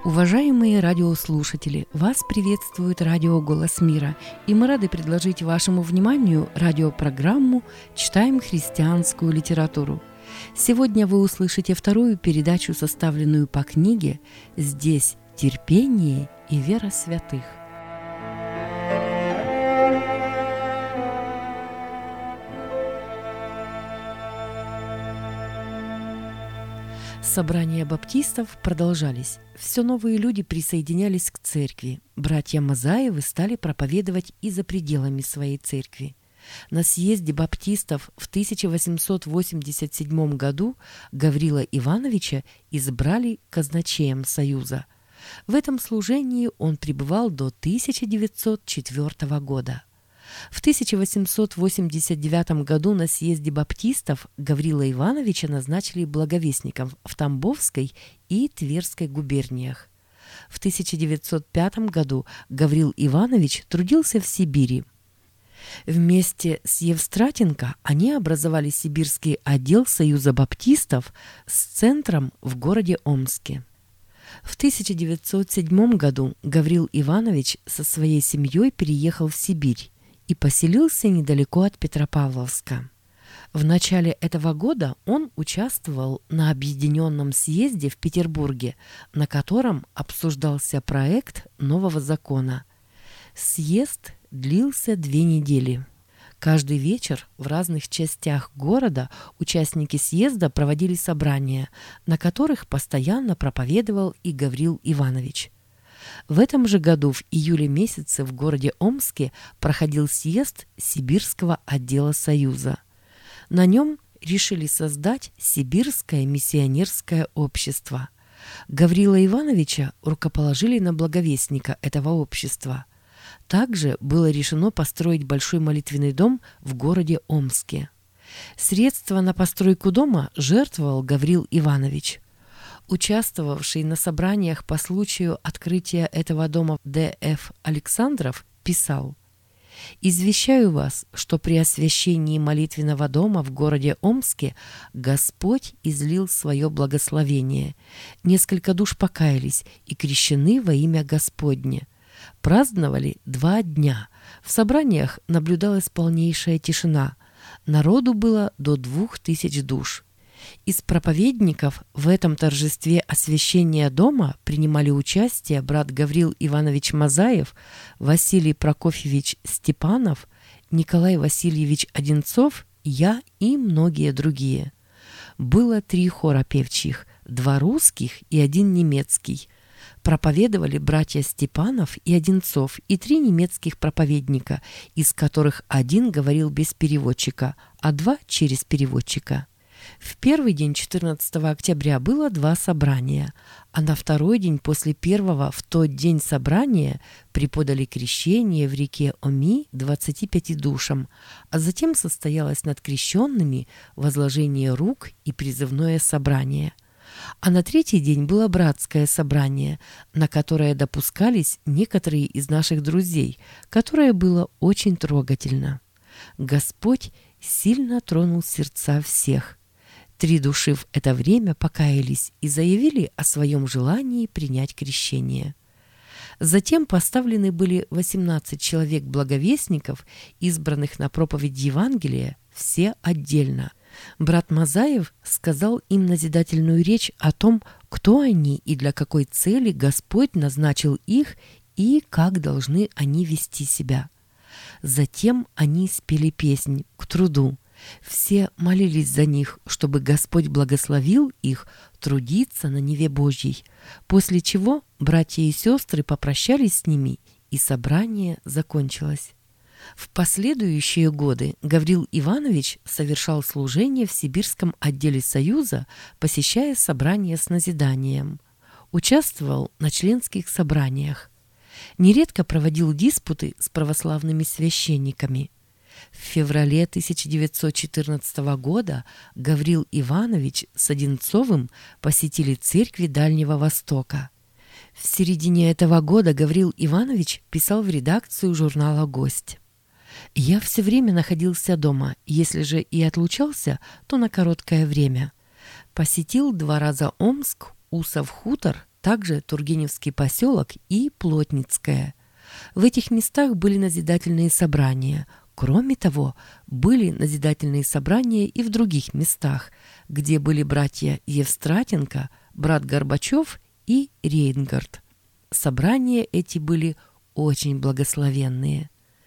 Уважаемые радиослушатели, вас приветствует радио «Голос мира», и мы рады предложить вашему вниманию радиопрограмму «Читаем христианскую литературу». Сегодня вы услышите вторую передачу, составленную по книге «Здесь терпение и вера святых». Собрания баптистов продолжались. Все новые люди присоединялись к церкви. Братья Мазаевы стали проповедовать и за пределами своей церкви. На съезде баптистов в 1887 году Гаврила Ивановича избрали казначеем Союза. В этом служении он пребывал до 1904 года. В 1889 году на съезде баптистов Гаврила Ивановича назначили благовестником в Тамбовской и Тверской губерниях. В 1905 году Гаврил Иванович трудился в Сибири. Вместе с Евстратенко они образовали сибирский отдел Союза баптистов с центром в городе Омске. В 1907 году Гаврил Иванович со своей семьей переехал в Сибирь и поселился недалеко от Петропавловска. В начале этого года он участвовал на Объединенном съезде в Петербурге, на котором обсуждался проект нового закона. Съезд длился 2 недели. Каждый вечер в разных частях города участники съезда проводили собрания, на которых постоянно проповедовал и Гаврил Иванович. В этом же году, в июле месяце, в городе Омске проходил съезд Сибирского отдела Союза. На нем решили создать Сибирское миссионерское общество. Гаврила Ивановича рукоположили на благовестника этого общества. Также было решено построить большой молитвенный дом в городе Омске. Средства на постройку дома жертвовал Гаврил Иванович. Участвовавший на собраниях по случаю открытия этого дома Д.Ф. Александров писал: «Извещаю вас, что при освящении молитвенного дома в городе Омске Господь излил свое благословение. Несколько душ покаялись и крещены во имя Господне. Праздновали 2 дня. В собраниях наблюдалась полнейшая тишина. Народу было до 2000 душ. Из проповедников в этом торжестве освящения дома принимали участие брат Гаврил Иванович Мазаев, Василий Прокофьевич Степанов, Николай Васильевич Одинцов, я и многие другие. Было 3 хора певчих, 2 русских и 1 немецкий. Проповедовали братья Степанов и Одинцов и 3 немецких проповедника, из которых 1 говорил без переводчика, а 2 через переводчика. В первый день 14 октября было 2 собрания, а на второй день после первого в тот день собрания преподали крещение в реке Оми 25 душам, а затем состоялось над крещенными возложение рук и призывное собрание. А на 3-й день было братское собрание, на которое допускались некоторые из наших друзей, которое было очень трогательно. Господь сильно тронул сердца всех. 3 души в это время покаялись и заявили о своем желании принять крещение. Затем поставлены были 18 человек-благовестников, избранных на проповедь Евангелия, все отдельно. Брат Мазаев сказал им назидательную речь о том, кто они и для какой цели Господь назначил их и как должны они вести себя. Затем они спели песнь «К труду». Все молились за них, чтобы Господь благословил их трудиться на Неве Божьей, после чего братья и сестры попрощались с ними, и собрание закончилось. В последующие годы Гаврил Иванович совершал служение в Сибирском отделе Союза, посещая собрания с назиданием. Участвовал на членских собраниях. Нередко проводил диспуты с православными священниками. В феврале 1914 года Гаврил Иванович с Одинцовым посетили церкви Дальнего Востока. В середине этого года Гаврил Иванович писал в редакцию журнала «Гость». «Я все время находился дома, если же и отлучался, то на короткое время. Посетил 2 раза Омск, Усов хутор, также Тургеневский поселок и Плотницкое. В этих местах были назидательные собрания. Кроме того, были назидательные собрания и в других местах, где были братья Евстратенко, брат Горбачев и Рейнгард. Собрания эти были очень благословенные.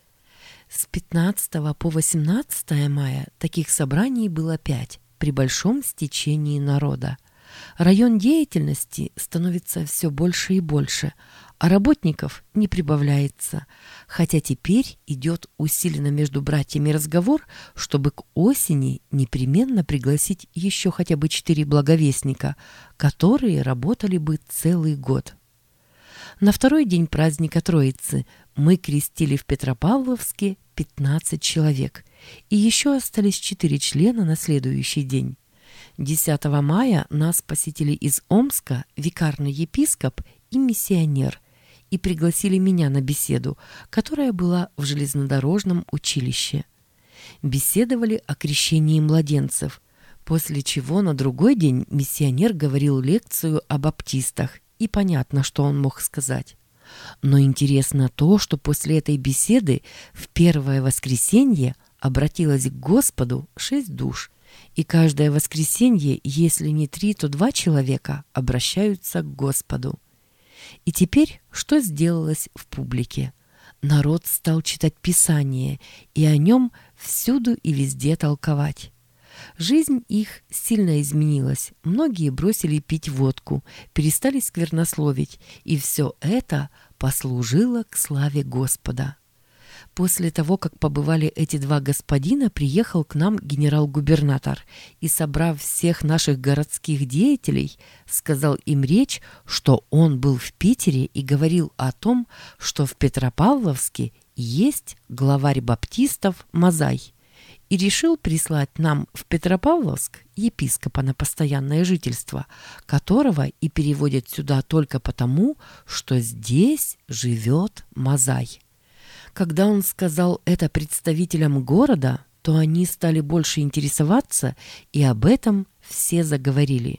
С 15 по 18 мая таких собраний было 5 при большом стечении народа. Район деятельности становится все больше и больше, а работников не прибавляется, хотя теперь идет усиленно между братьями разговор, чтобы к осени непременно пригласить еще хотя бы 4 благовестника, которые работали бы целый год. На второй день праздника Троицы мы крестили в Петропавловске 15 человек, и еще остались 4 члена на следующий день. 10 мая нас посетили из Омска викарный епископ и миссионер и пригласили меня на беседу, которая была в железнодорожном училище. Беседовали о крещении младенцев, после чего на другой день миссионер говорил лекцию о баптистах, и понятно, что он мог сказать. Но интересно то, что после этой беседы в первое воскресенье обратилось к Господу 6 душ, и каждое воскресенье, если не 3, то 2 человека обращаются к Господу. И теперь что сделалось в публике? Народ стал читать Писание и о нем всюду и везде толковать. Жизнь их сильно изменилась. Многие бросили пить водку, перестали сквернословить, и все это послужило к славе Господа. После того, как побывали эти 2 господина, приехал к нам генерал-губернатор и, собрав всех наших городских деятелей, сказал им речь, что он был в Питере и говорил о том, что в Петропавловске есть главарь баптистов Мазай, и решил прислать нам в Петропавловск епископа на постоянное жительство, которого и переводят сюда только потому, что здесь живет Мазай. Когда он сказал это представителям города, то они стали больше интересоваться, и об этом все заговорили.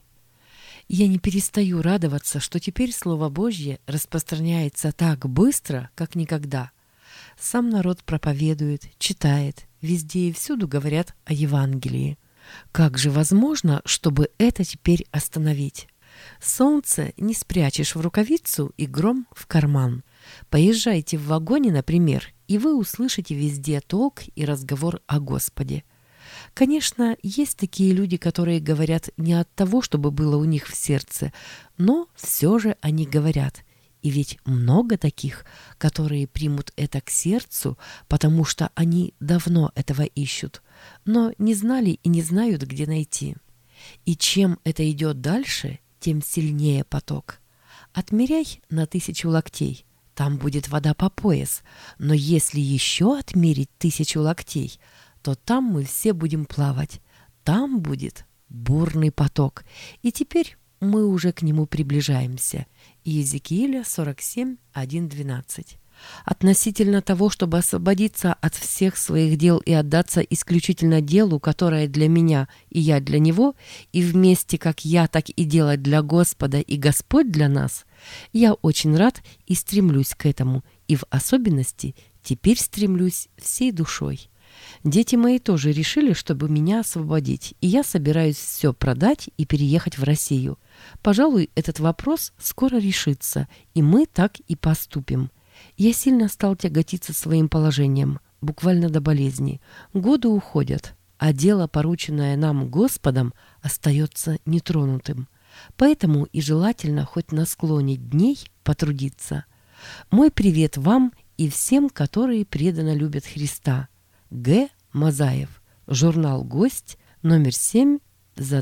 Я не перестаю радоваться, что теперь Слово Божье распространяется так быстро, как никогда. Сам народ проповедует, читает, везде и всюду говорят о Евангелии. Как же возможно, чтобы это теперь остановить? Солнце не спрячешь в рукавицу и гром в карман. Поезжайте в вагоне, например, и вы услышите везде толк и разговор о Господе. Конечно, есть такие люди, которые говорят не от того, чтобы было у них в сердце, но все же они говорят. И ведь много таких, которые примут это к сердцу, потому что они давно этого ищут, но не знали и не знают, где найти. И чем это идет дальше, тем сильнее поток. Отмеряй на 1000 локтей, там будет вода по пояс, но если еще отмерить 1000 локтей, то там мы все будем плавать, там будет бурный поток. И теперь мы уже к нему приближаемся. Иезекииля 47, 1-12. Относительно того, чтобы освободиться от всех своих дел и отдаться исключительно делу, которое для меня и я для него, и вместе как я, так и делать для Господа и Господь для нас, я очень рад и стремлюсь к этому, и в особенности теперь стремлюсь всей душой. Дети мои тоже решили, чтобы меня освободить, и я собираюсь все продать и переехать в Россию. Пожалуй, этот вопрос скоро решится, и мы так и поступим. Я сильно стал тяготиться своим положением, буквально до болезни. Годы уходят, а дело, порученное нам Господом, остается нетронутым. Поэтому и желательно хоть на склоне дней потрудиться. Мой привет вам и всем, которые преданно любят Христа. Г. Мазаев. Журнал «Гость», номер 7 за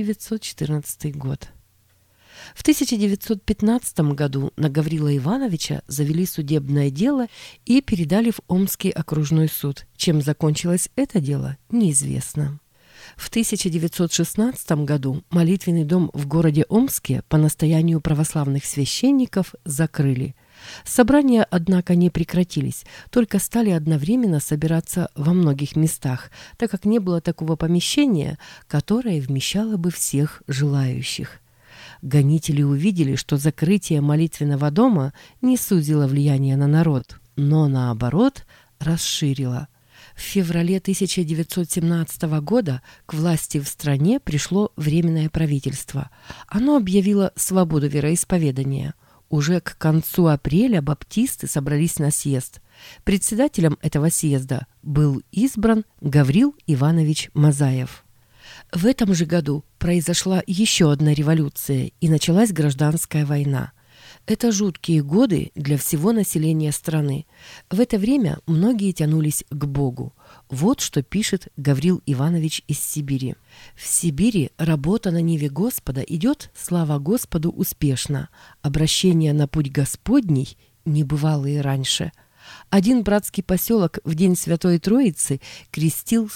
1914 год. В 1915 году на Гаврила Ивановича завели судебное дело и передали в Омский окружной суд. Чем закончилось это дело, неизвестно. В 1916 году молитвенный дом в городе Омске по настоянию православных священников закрыли. Собрания, однако, не прекратились, только стали одновременно собираться во многих местах, так как не было такого помещения, которое вмещало бы всех желающих. Гонители увидели, что закрытие молитвенного дома не сузило влияние на народ, но наоборот расширило. В феврале 1917 года к власти в стране пришло Временное правительство. Оно объявило свободу вероисповедания. Уже к концу апреля баптисты собрались на съезд. Председателем этого съезда был избран Гаврил Иванович Мазаев. В этом же году произошла еще одна революция и началась гражданская война. Это жуткие годы для всего населения страны. В это время многие тянулись к Богу. Вот что пишет Гаврил Иванович из Сибири. «В Сибири работа на ниве Господа идет, слава Господу, успешно. Обращение на путь Господний не бывало и раньше. Один братский поселок в день Святой Троицы крестил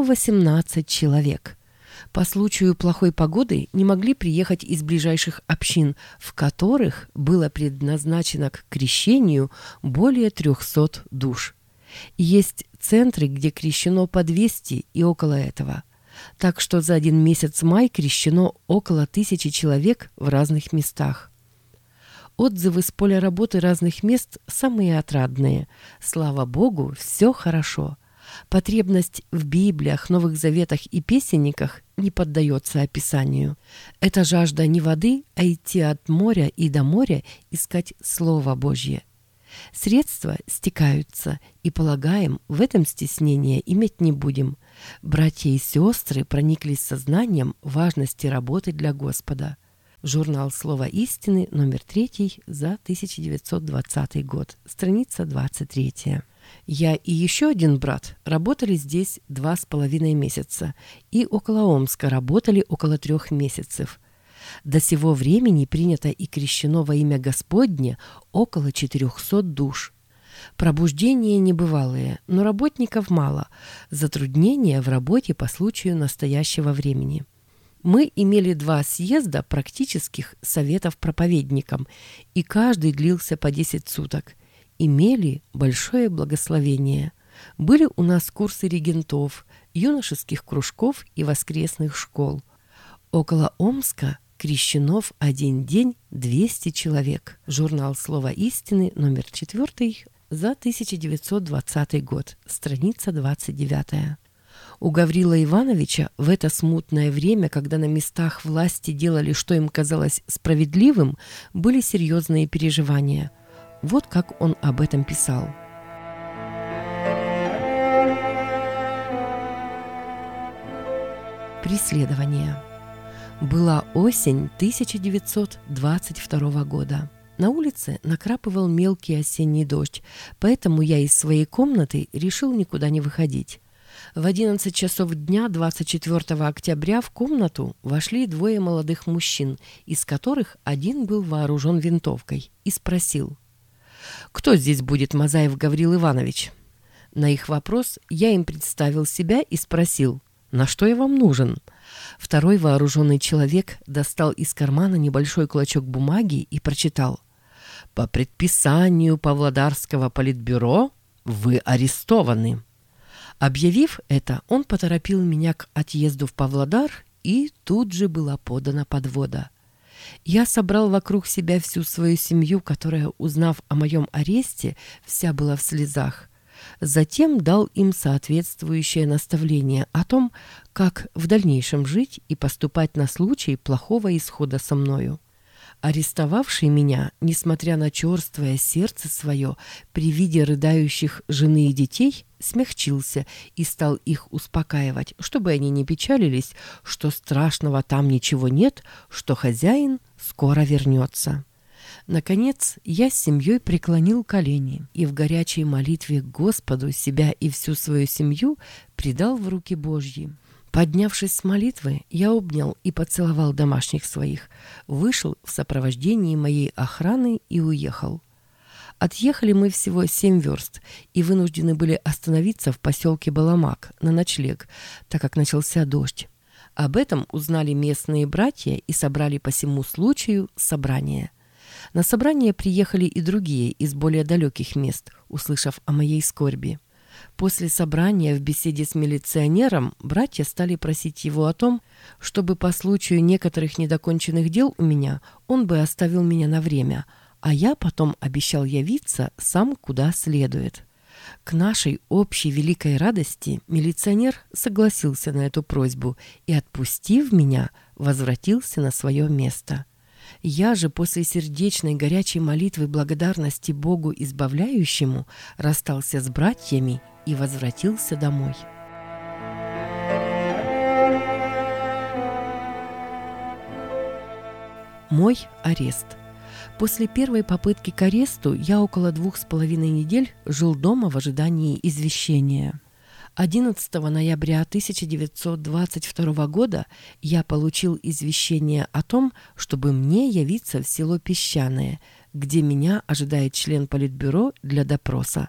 118 человек». По случаю плохой погоды не могли приехать из ближайших общин, в которых было предназначено к крещению более 300 душ. Есть центры, где крещено по 200 и около этого. Так что за один месяц май крещено около 1000 человек в разных местах. Отзывы с поля работы разных мест самые отрадные. Слава Богу, все хорошо. Потребность в Библиях, Новых Заветах и песенниках не поддается описанию. Это жажда не воды, а идти от моря и до моря искать Слово Божье. Средства стекаются, и, полагаем, в этом стеснения иметь не будем. Братья и сестры прониклись сознанием важности работы для Господа. Журнал «Слово истины», номер 3 за 1920 год, страница 23. Я и еще один брат работали здесь 2,5 месяца, и около Омска работали около 3 месяцев. До сего времени принято и крещено во имя Господне около 400 душ. Пробуждения небывалые, но работников мало, затруднения в работе по случаю настоящего времени. Мы имели 2 съезда практических советов проповедникам, и каждый длился по 10 суток. Имели большое благословение. Были у нас курсы регентов, юношеских кружков и воскресных школ. Около Омска крещено в один день 200 человек. Журнал «Слово истины», номер 4 за 1920 год, страница 29. У Гаврила Ивановича в это смутное время, когда на местах власти делали, что им казалось справедливым, были серьезные переживания. Вот как он об этом писал. Преследование. Была осень 1922 года. На улице накрапывал мелкий осенний дождь, поэтому я из своей комнаты решил никуда не выходить. В 11 часов дня 24 октября в комнату вошли 2 молодых мужчин, из которых один был вооружен винтовкой, и спросил: «Кто здесь будет Мазаев Гаврил Иванович?» На их вопрос я им представил себя и спросил: «На что я вам нужен?» Второй вооруженный человек достал из кармана небольшой клочок бумаги и прочитал: «По предписанию Павлодарского политбюро вы арестованы». Объявив это, он поторопил меня к отъезду в Павлодар, и тут же была подана подвода. Я собрал вокруг себя всю свою семью, которая, узнав о моем аресте, вся была в слезах. Затем дал им соответствующее наставление о том, как в дальнейшем жить и поступать на случай плохого исхода со мною. Арестовавший меня, несмотря на черствое сердце свое, при виде рыдающих жены и детей, смягчился и стал их успокаивать, чтобы они не печалились, что страшного там ничего нет, что хозяин скоро вернется. Наконец, я с семьей преклонил колени и в горячей молитве к Господу себя и всю свою семью предал в руки Божьи. Поднявшись с молитвы, я обнял и поцеловал домашних своих, вышел в сопровождении моей охраны и уехал. Отъехали мы всего 7 верст и вынуждены были остановиться в поселке Баламак на ночлег, так как начался дождь. Об этом узнали местные братья и собрали по сему случаю собрание. На собрание приехали и другие из более далеких мест, услышав о моей скорби. После собрания в беседе с милиционером братья стали просить его о том, чтобы по случаю некоторых недоконченных дел у меня он бы оставил меня на время, а я потом обещал явиться сам куда следует. К нашей общей великой радости милиционер согласился на эту просьбу и, отпустив меня, возвратился на свое место. Я же после сердечной горячей молитвы благодарности Богу Избавляющему расстался с братьями и возвратился домой. Мой арест. После первой попытки к аресту я около 2,5 недель жил дома в ожидании извещения. 11 ноября 1922 года я получил извещение о том, чтобы мне явиться в село Песчаное, где меня ожидает член политбюро для допроса.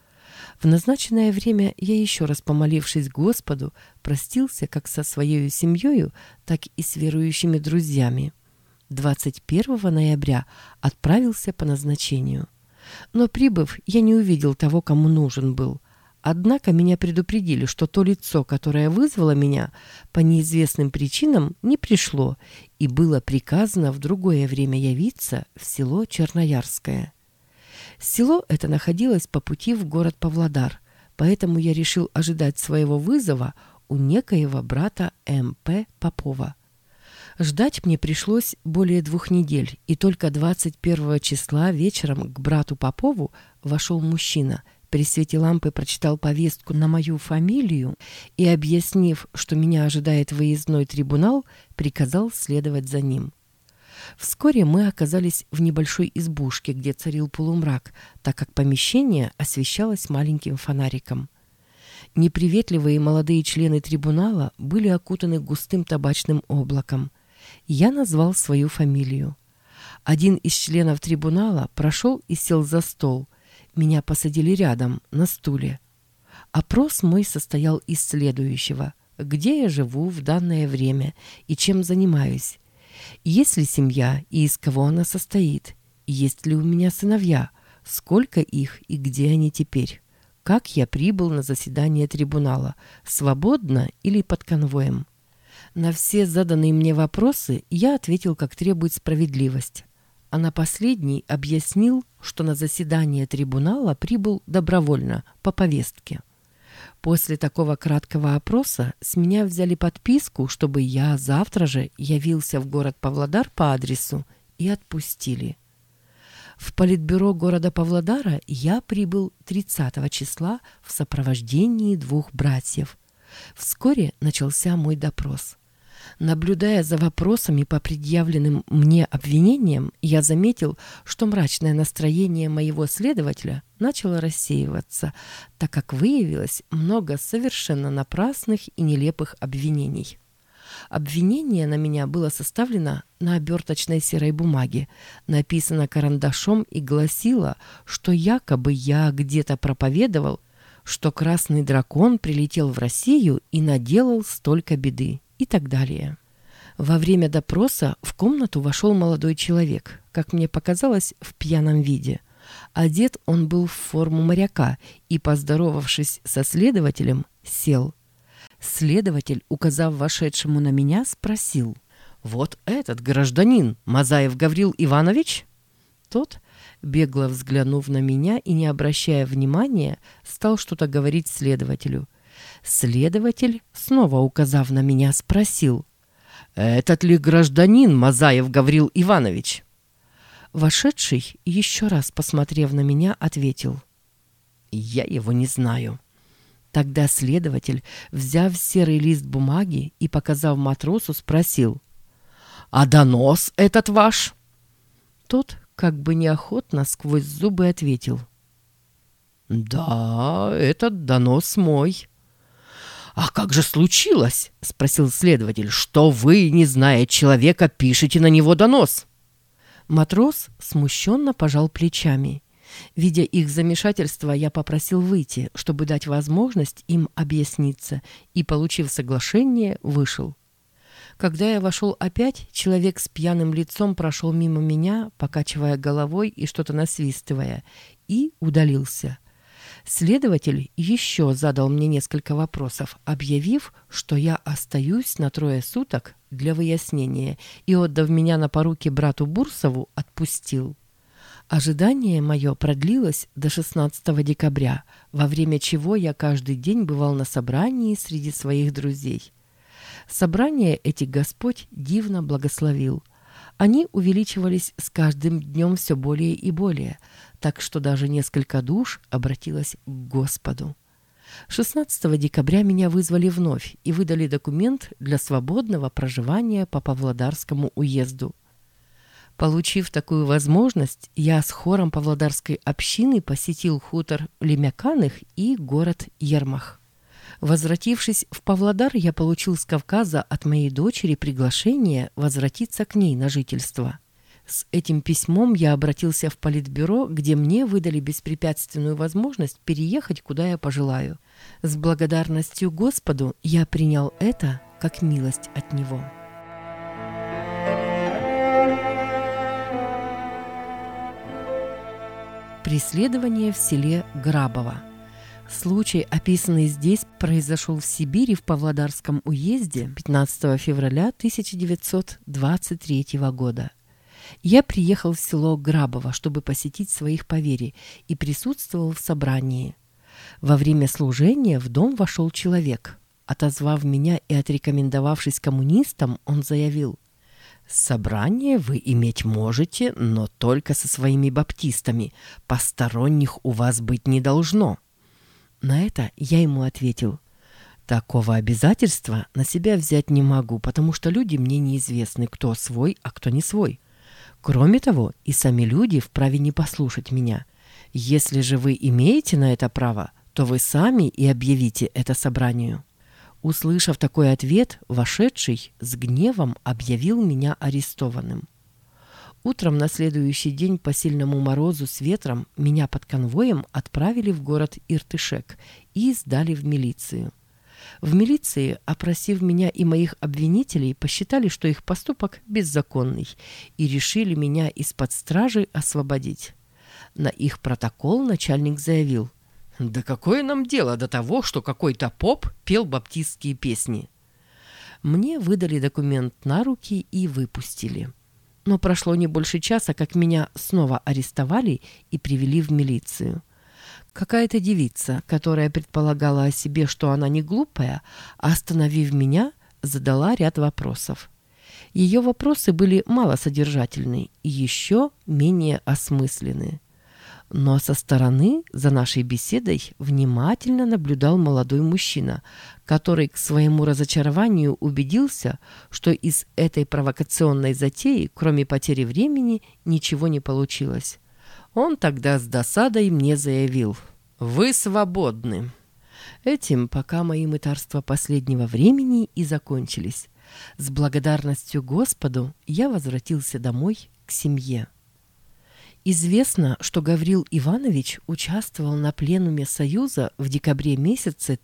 В назначенное время я, еще раз помолившись Господу, простился как со своей семьей, так и с верующими друзьями. 21 ноября отправился по назначению. Но, прибыв, я не увидел того, кому нужен был. Однако меня предупредили, что то лицо, которое вызвало меня, по неизвестным причинам не пришло, и было приказано в другое время явиться в село Черноярское. Село это находилось по пути в город Павлодар, поэтому я решил ожидать своего вызова у некоего брата М.П. Попова. Ждать мне пришлось более 2 недель, и только 21 числа вечером к брату Попову вошел мужчина, при свете лампы прочитал повестку на мою фамилию и, объяснив, что меня ожидает выездной трибунал, приказал следовать за ним. Вскоре мы оказались в небольшой избушке, где царил полумрак, так как помещение освещалось маленьким фонариком. Неприветливые молодые члены трибунала были окутаны густым табачным облаком. Я назвал свою фамилию. Один из членов трибунала прошел и сел за стол. Меня посадили рядом, на стуле. Опрос мой состоял из следующего: где я живу в данное время и чем занимаюсь, есть ли семья и из кого она состоит, есть ли у меня сыновья, сколько их и где они теперь, как я прибыл на заседание трибунала, свободно или под конвоем. На все заданные мне вопросы я ответил, как требует справедливость. А на последний объяснил, что на заседание трибунала прибыл добровольно, по повестке. После такого краткого опроса с меня взяли подписку, чтобы я завтра же явился в город Павлодар по адресу, и отпустили. В политбюро города Павлодара я прибыл 30 числа в сопровождении 2 братьев. Вскоре начался мой допрос. Наблюдая за вопросами по предъявленным мне обвинениям, я заметил, что мрачное настроение моего следователя начало рассеиваться, так как выявилось много совершенно напрасных и нелепых обвинений. Обвинение на меня было составлено на оберточной серой бумаге, написано карандашом и гласило, что якобы я где-то проповедовал, что красный дракон прилетел в Россию и наделал столько беды, и так далее. Во время допроса в комнату вошел молодой человек, как мне показалось, в пьяном виде. Одет он был в форму моряка и, поздоровавшись со следователем, сел. Следователь, указав вошедшему на меня, спросил: «Вот этот гражданин Мазаев Гаврил Иванович?» Тот, бегло взглянув на меня и не обращая внимания, стал что-то говорить следователю. Следователь, снова указав на меня, спросил: «Этот ли гражданин Мазаев Гаврил Иванович?» Вошедший, еще раз посмотрев на меня, ответил: «Я его не знаю». Тогда следователь, взяв серый лист бумаги и показав матросу, спросил: «А донос этот ваш?» Тот, как бы неохотно, сквозь зубы ответил: «Да, этот донос мой». «А как же случилось, — спросил следователь, — что вы, не зная человека, пишете на него донос?» Матрос смущенно пожал плечами. Видя их замешательство, я попросил выйти, чтобы дать возможность им объясниться, и, получив соглашение, вышел. Когда я вошел опять, человек с пьяным лицом прошел мимо меня, покачивая головой и что-то насвистывая, и удалился. Следователь еще задал мне несколько вопросов, объявив, что я остаюсь на 3 суток для выяснения и, отдав меня на поруки брату Бурсову, отпустил. Ожидание мое продлилось до 16 декабря, во время чего я каждый день бывал на собрании среди своих друзей. Собрания эти Господь дивно благословил. Они увеличивались с каждым днем все более и более, так что даже несколько душ обратилось к Господу. 16 декабря меня вызвали вновь и выдали документ для свободного проживания по Павлодарскому уезду. Получив такую возможность, я с хором Павлодарской общины посетил хутор Лемяканых и город Ермах. Возвратившись в Павлодар, я получил с Кавказа от моей дочери приглашение возвратиться к ней на жительство. С этим письмом я обратился в Политбюро, где мне выдали беспрепятственную возможность переехать, куда я пожелаю. С благодарностью Господу я принял это как милость от Него. Преследование в селе Грабово. Случай, описанный здесь, произошел в Сибири в Павлодарском уезде 15 февраля 1923 года. Я приехал в село Грабово, чтобы посетить своих поверий, и присутствовал в собрании. Во время служения в дом вошел человек. Отозвав меня и отрекомендовавшись коммунистом, он заявил: «Собрание вы иметь можете, но только со своими баптистами. Посторонних у вас быть не должно». На это я ему ответил: «Такого обязательства на себя взять не могу, потому что люди мне неизвестны, кто свой, а кто не свой. Кроме того, и сами люди вправе не послушать меня. Если же вы имеете на это право, то вы сами и объявите это собранию». Услышав такой ответ, вошедший с гневом объявил меня арестованным. Утром на следующий день по сильному морозу с ветром меня под конвоем отправили в город Иртышек и сдали в милицию. В милиции, опросив меня и моих обвинителей, посчитали, что их поступок беззаконный, и решили меня из-под стражи освободить. На их протокол начальник заявил: «Да какое нам дело до того, что какой-то поп пел баптистские песни?» Мне выдали документ на руки и выпустили. Но прошло не больше часа, как меня снова арестовали и привели в милицию. Какая-то девица, которая предполагала о себе, что она не глупая, остановив меня, задала ряд вопросов. Ее вопросы были малосодержательны и еще менее осмысленны. Но со стороны за нашей беседой внимательно наблюдал молодой мужчина, который к своему разочарованию убедился, что из этой провокационной затеи, кроме потери времени, ничего не получилось. Он тогда с досадой мне заявил: «Вы свободны». Этим пока мои мытарства последнего времени и закончились. С благодарностью Господу я возвратился домой к семье. Известно, что Гаврил Иванович участвовал на пленуме Союза в декабре месяце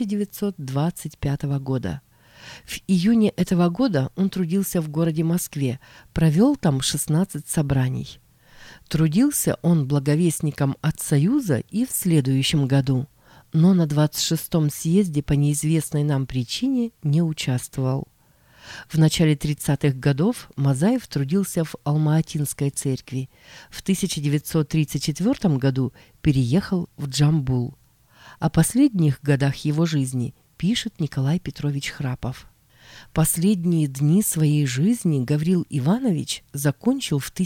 1925 года. В июне этого года он трудился в городе Москве, провел там 16 собраний. Трудился он благовестником от Союза и в следующем году, но на 26-м съезде по неизвестной нам причине не участвовал. В начале 30-х годов Мазаев трудился в Алма-Атинской церкви. В 1934 году переехал в Джамбул. О последних годах его жизни пишет Николай Петрович Храпов. Последние дни своей жизни Гаврил Иванович закончил в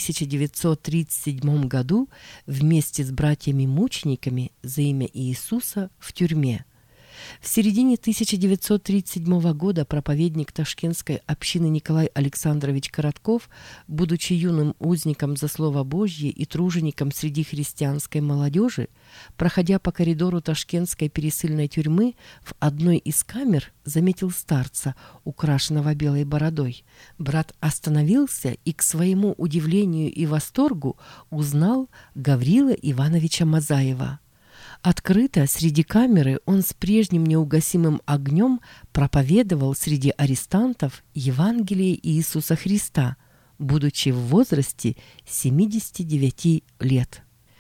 1937 году вместе с братьями-мучениками за имя Иисуса в тюрьме. В середине 1937 года проповедник Ташкентской общины Николай Александрович Коротков, будучи юным узником за Слово Божье и тружеником среди христианской молодежи, проходя по коридору Ташкентской пересыльной тюрьмы, в одной из камер заметил старца, украшенного белой бородой. Брат остановился и, к своему удивлению и восторгу, узнал Гаврила Ивановича Мазаева. Открыто среди камеры он с прежним неугасимым огнем проповедовал среди арестантов Евангелие Иисуса Христа, будучи в возрасте 79 лет.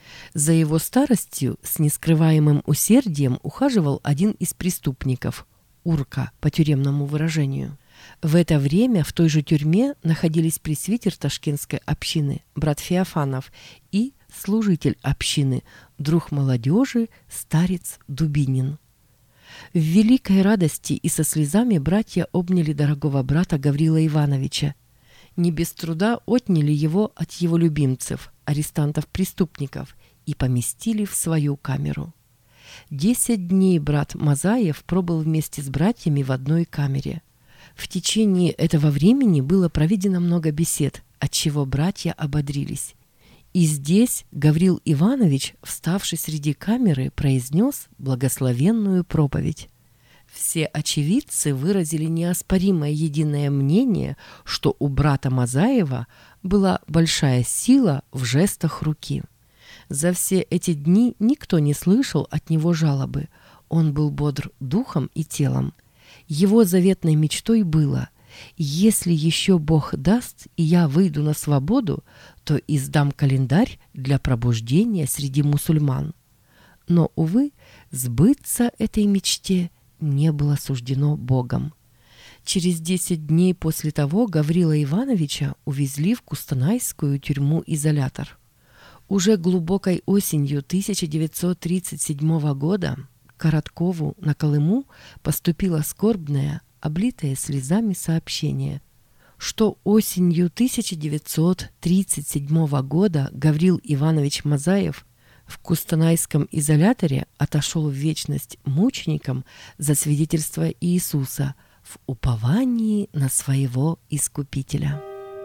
За его старостью с нескрываемым усердием ухаживал один из преступников – Урка, по тюремному выражению. В это время в той же тюрьме находились пресвитер ташкентской общины, брат Феофанов, и служитель общины, друг молодежи, старец Дубинин. В великой радости и со слезами братья обняли дорогого брата Гаврила Ивановича. Не без труда отняли его от его любимцев, арестантов-преступников, и поместили в свою камеру. 10 дней брат Мазаев пробыл вместе с братьями в одной камере. В течение этого времени было проведено много бесед, отчего братья ободрились. И здесь Гаврил Иванович, вставший среди камеры, произнес благословенную проповедь. Все очевидцы выразили неоспоримое единое мнение, что у брата Мазаева была большая сила в жестах руки. За все эти дни никто не слышал от него жалобы. Он был бодр духом и телом. Его заветной мечтой было: «Если еще Бог даст, и я выйду на свободу, то издам календарь для пробуждения среди мусульман». Но, увы, сбыться этой мечте не было суждено Богом. Через 10 дней после того Гаврила Ивановича увезли в Кустанайскую тюрьму-изолятор. Уже глубокой осенью 1937 года Короткову на Колыму поступило скорбное, облитое слезами сообщение, что осенью 1937 года Гаврил Иванович Мазаев в Кустанайском изоляторе отошел в вечность мученикам за свидетельство Иисуса в уповании на своего Искупителя.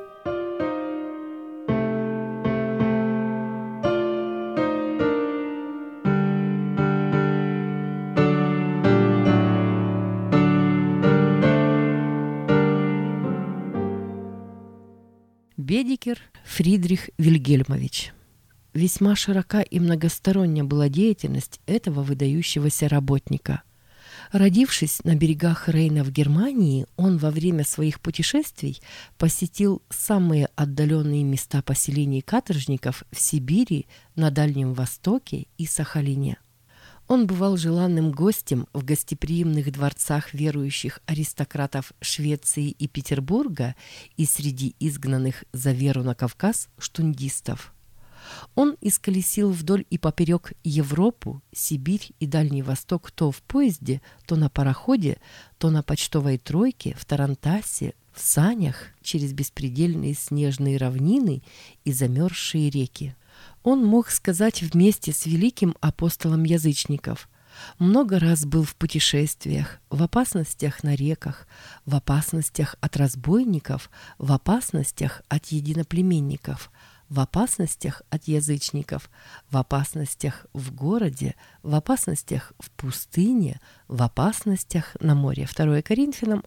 Бедикер Фридрих Вильгельмович. Весьма широка и многосторонняя была деятельность этого выдающегося работника. Родившись на берегах Рейна в Германии, он во время своих путешествий посетил самые отдаленные места поселений каторжников в Сибири, на Дальнем Востоке и Сахалине. Он бывал желанным гостем в гостеприимных дворцах верующих аристократов Швеции и Петербурга и среди изгнанных за веру на Кавказ штундистов. Он исколесил вдоль и поперек Европу, Сибирь и Дальний Восток то в поезде, то на пароходе, то на почтовой тройке, в тарантасе, в санях через беспредельные снежные равнины и замерзшие реки. Он мог сказать вместе с великим апостолом язычников: много раз был в путешествиях, в опасностях на реках, в опасностях от разбойников, в опасностях от единоплеменников, в опасностях от язычников, в опасностях в городе, в опасностях в пустыне, в опасностях на море. 2 Коринфянам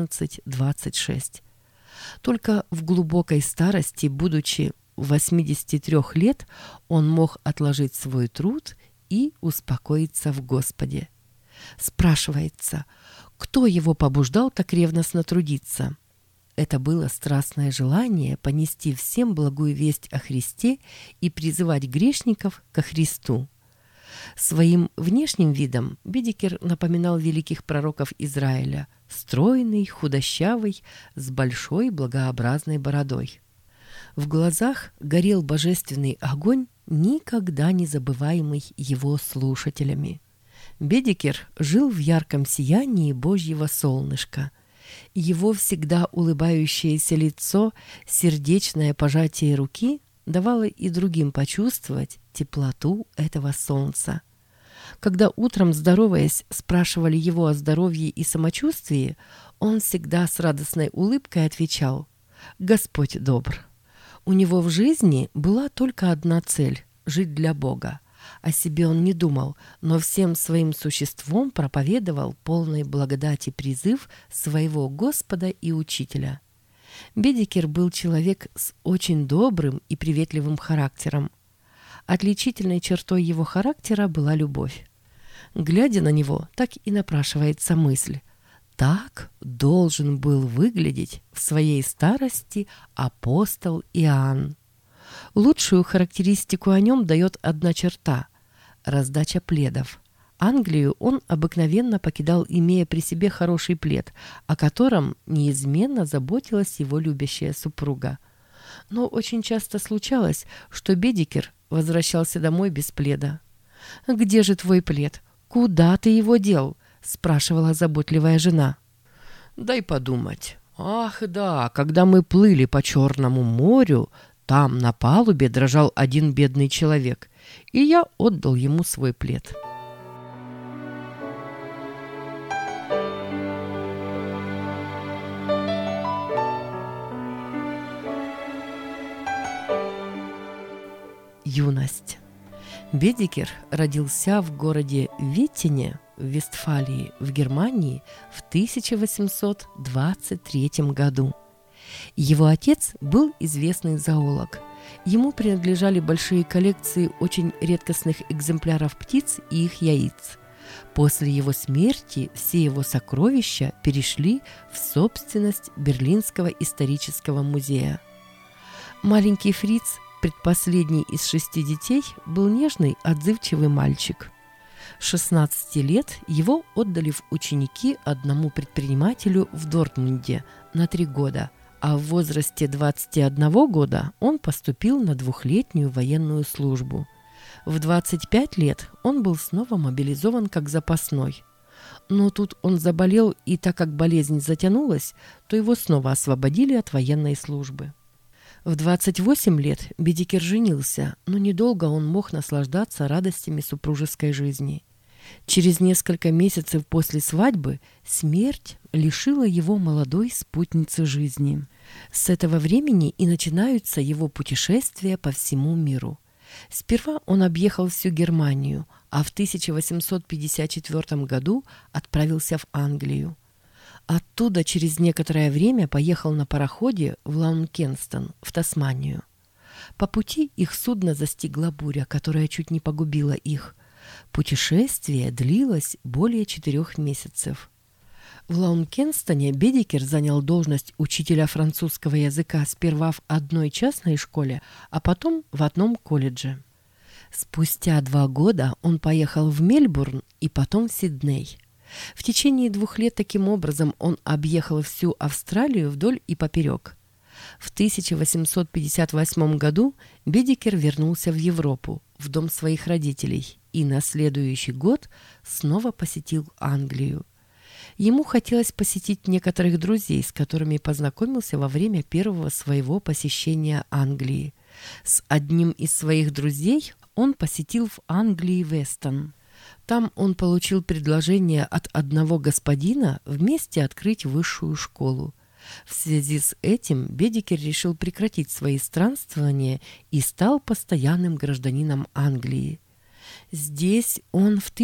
11:26. Только в глубокой старости, будучи 83 лет, он мог отложить свой труд и успокоиться в Господе. Спрашивается, кто его побуждал так ревностно трудиться? Это было страстное желание понести всем благую весть о Христе и призывать грешников ко Христу. Своим внешним видом Бедикер напоминал великих пророков Израиля, стройный, худощавый, с большой благообразной бородой. В глазах горел божественный огонь, никогда не забываемый его слушателями. Бедикер жил в ярком сиянии Божьего солнышка. Его всегда улыбающееся лицо, сердечное пожатие руки давало и другим почувствовать теплоту этого солнца. Когда утром, здороваясь, спрашивали его о здоровье и самочувствии, он всегда с радостной улыбкой отвечал: «Господь добр». У него в жизни была только одна цель – жить для Бога. О себе он не думал, но всем своим существом проповедовал полной благодати призыв своего Господа и Учителя. Бедикер был человек с очень добрым и приветливым характером. Отличительной чертой его характера была любовь. Глядя на него, так и напрашивается мысль: так должен был выглядеть в своей старости апостол Иоанн. Лучшую характеристику о нем дает одна черта – раздача пледов. Англию он обыкновенно покидал, имея при себе хороший плед, о котором неизменно заботилась его любящая супруга. Но очень часто случалось, что Бедикер возвращался домой без пледа. «Где же твой плед? Куда ты его дел?» – спрашивала заботливая жена. «Дай подумать. Ах да, когда мы плыли по Черному морю, там на палубе дрожал один бедный человек, и я отдал ему свой плед». Юность. Бедикер родился в городе Виттине в Вестфалии в Германии в 1823 году. Его отец был известный зоолог. Ему принадлежали большие коллекции очень редкостных экземпляров птиц и их яиц. После его смерти все его сокровища перешли в собственность Берлинского исторического музея. Маленький Фриц, предпоследний из 6 детей, был нежный, отзывчивый мальчик. С 16 лет его отдали в ученики одному предпринимателю в Дортмунде на 3 года, а в возрасте 21 года он поступил на 2-летнюю военную службу. В 25 лет он был снова мобилизован как запасной. Но тут он заболел, и так как болезнь затянулась, то его снова освободили от военной службы. В 28 лет Бедикер женился, но недолго он мог наслаждаться радостями супружеской жизни. Через несколько месяцев после свадьбы смерть лишила его молодой спутницы жизни. С этого времени и начинаются его путешествия по всему миру. Сперва он объехал всю Германию, а в 1854 году отправился в Англию. Оттуда через некоторое время поехал на пароходе в Лаункенстон, в Тасманию. По пути их судно застигла буря, которая чуть не погубила их. Путешествие длилось более 4 месяцев. В Лаункенстоне Бедикер занял должность учителя французского языка сперва в одной частной школе, а потом в одном колледже. Спустя 2 года он поехал в Мельбурн и потом в Сидней. В течение 2 лет таким образом он объехал всю Австралию вдоль и поперек. В 1858 году Бедикер вернулся в Европу, в дом своих родителей, и на следующий год снова посетил Англию. Ему хотелось посетить некоторых друзей, с которыми познакомился во время первого своего посещения Англии. С одним из своих друзей он посетил в Англии Вестон. Там он получил предложение от одного господина вместе открыть высшую школу. В связи с этим Бедикер решил прекратить свои странствования и стал постоянным гражданином Англии. Здесь он в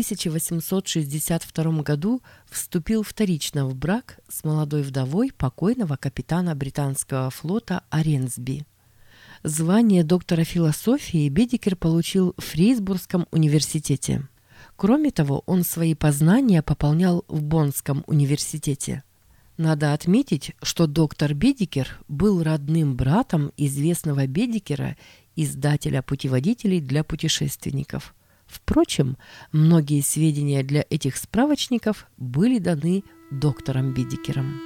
1862 году вступил вторично в брак с молодой вдовой покойного капитана британского флота Оренсби. Звание доктора философии Бедикер получил в Фрейсбургском университете. Кроме того, он свои познания пополнял в Боннском университете. Надо отметить, что доктор Бедикер был родным братом известного Бедикера, издателя путеводителей для путешественников. Впрочем, многие сведения для этих справочников были даны доктором Бедикером.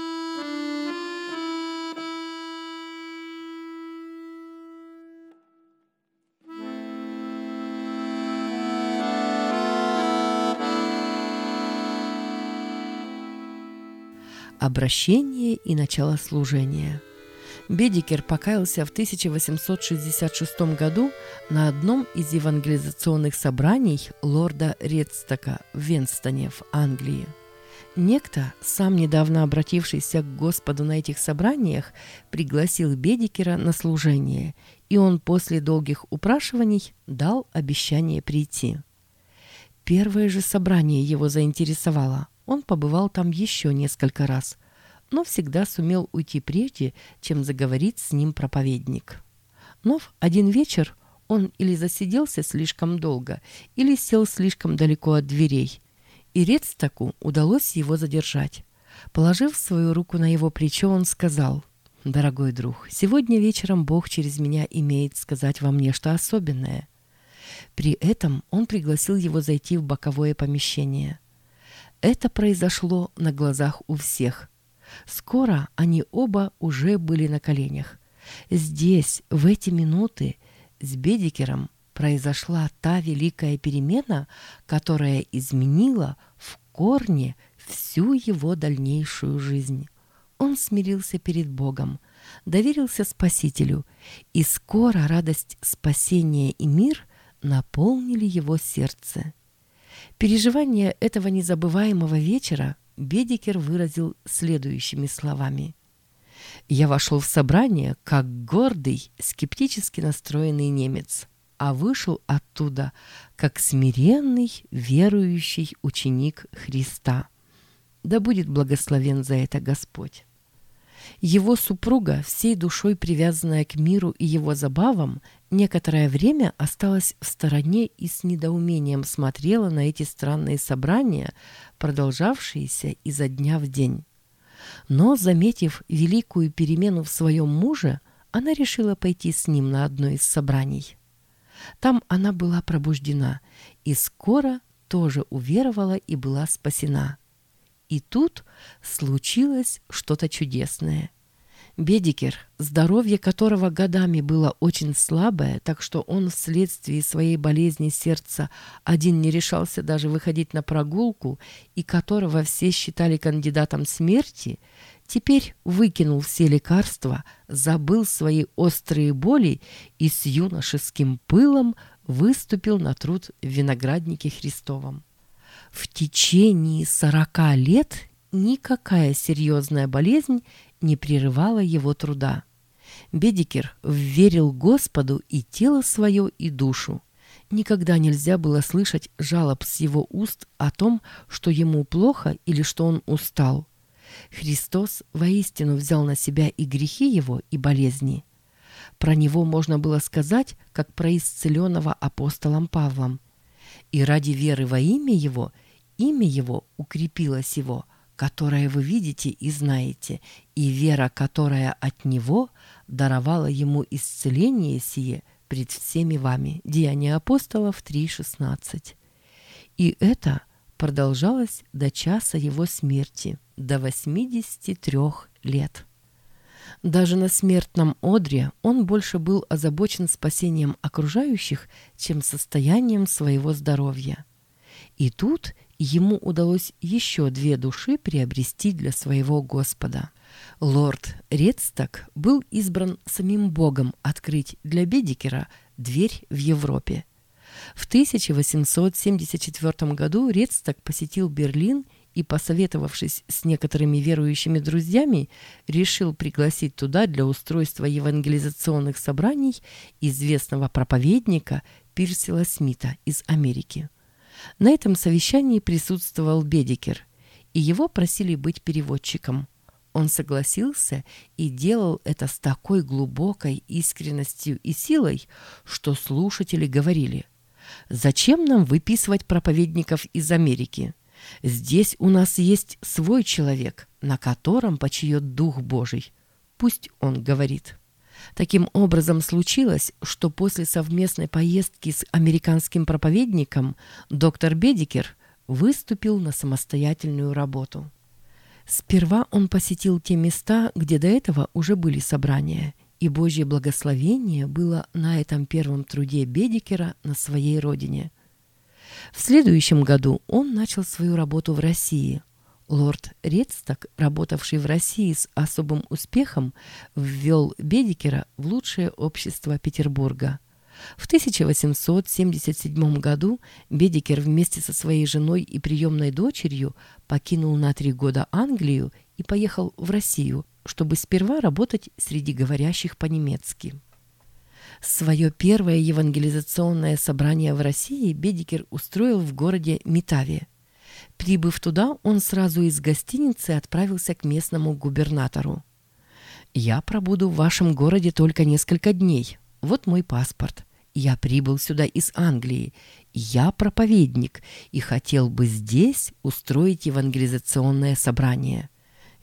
Обращение и начало служения. Бедикер покаялся в 1866 году на одном из евангелизационных собраний лорда Редстока в Венстоне в Англии. Некто, сам недавно обратившийся к Господу на этих собраниях, пригласил Бедикера на служение, и он после долгих упрашиваний дал обещание прийти. Первое же собрание его заинтересовало. Он побывал там еще несколько раз, но всегда сумел уйти прежде, чем заговорит с ним проповедник. Но в один вечер он или засиделся слишком долго, или сел слишком далеко от дверей, и Редстоку удалось его задержать. Положив свою руку на его плечо, он сказал: Дорогой друг, сегодня вечером Бог через меня имеет сказать вам нечто особенное». При этом он пригласил его зайти в боковое помещение. Это произошло на глазах у всех. Скоро они оба уже были на коленях. Здесь, в эти минуты, с Бедикером произошла та великая перемена, которая изменила в корне всю его дальнейшую жизнь. Он смирился перед Богом, доверился Спасителю, и скоро радость спасения и мир наполнили его сердце. Переживание этого незабываемого вечера Бедикер выразил следующими словами. «Я вошел в собрание как гордый, скептически настроенный немец, а вышел оттуда как смиренный, верующий ученик Христа. Да будет благословен за это Господь». Его супруга, всей душой привязанная к миру и его забавам, некоторое время осталась в стороне и с недоумением смотрела на эти странные собрания, продолжавшиеся изо дня в день. Но, заметив великую перемену в своем муже, она решила пойти с ним на одно из собраний. Там она была пробуждена и скоро тоже уверовала и была спасена. И тут случилось что-то чудесное. Бедикер, здоровье которого годами было очень слабое, так что он вследствие своей болезни сердца один не решался даже выходить на прогулку, и которого все считали кандидатом смерти, теперь выкинул все лекарства, забыл свои острые боли и с юношеским пылом выступил на труд в винограднике Христовом. В течение 40 лет никакая серьезная болезнь не прерывала его труда. Бедикер вверил Господу и тело свое, и душу. Никогда нельзя было слышать жалоб с его уст о том, что ему плохо или что он устал. Христос воистину взял на себя и грехи его, и болезни. Про него можно было сказать, как про исцеленного апостолом Павлом. И ради веры во имя его укрепилось его, которое вы видите и знаете, и вера, которая от него даровала ему исцеление сие пред всеми вами». Деяния апостолов 3:16. И это продолжалось до часа его смерти, до 83 лет. Даже на смертном одре он больше был озабочен спасением окружающих, чем состоянием своего здоровья. И тут ему удалось еще 2 души приобрести для своего Господа. Лорд Редсток был избран самим Богом открыть для Бедикера дверь в Европе. В 1874 году Редсток посетил Берлин и, посоветовавшись с некоторыми верующими друзьями, решил пригласить туда для устройства евангелизационных собраний известного проповедника Персила Смита из Америки. На этом совещании присутствовал Бедикер, и его просили быть переводчиком. Он согласился и делал это с такой глубокой искренностью и силой, что слушатели говорили: «Зачем нам выписывать проповедников из Америки? Здесь у нас есть свой человек, на котором почиет Дух Божий. Пусть он говорит». Таким образом случилось, что после совместной поездки с американским проповедником доктор Бедикер выступил на самостоятельную работу. Сперва он посетил те места, где до этого уже были собрания, и Божье благословение было на этом первом труде Бедикера на своей родине. В следующем году он начал свою работу в России. Лорд Редсток, работавший в России с особым успехом, ввел Бедикера в лучшее общество Петербурга. В 1877 году Бедикер вместе со своей женой и приемной дочерью покинул на 3 года Англию и поехал в Россию, чтобы сперва работать среди говорящих по-немецки. Свое первое евангелизационное собрание в России Бедикер устроил в городе Метаве. Прибыв туда, он сразу из гостиницы отправился к местному губернатору. «Я пробуду в вашем городе только несколько дней. Вот мой паспорт. Я прибыл сюда из Англии. Я проповедник и хотел бы здесь устроить евангелизационное собрание.